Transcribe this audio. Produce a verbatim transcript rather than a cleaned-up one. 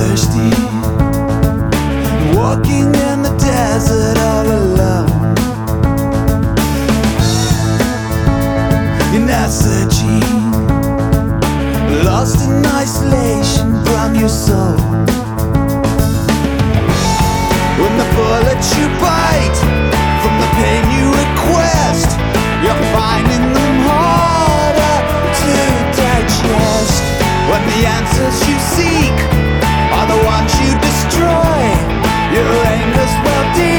thirsty, walking in the desert all alone. You're not searching, lost in isolation from your soul. When the bullets you bite, from the pain you request, you're finding them harder to digest. When the answers you seek are the ones you destroy, your aim is well deep.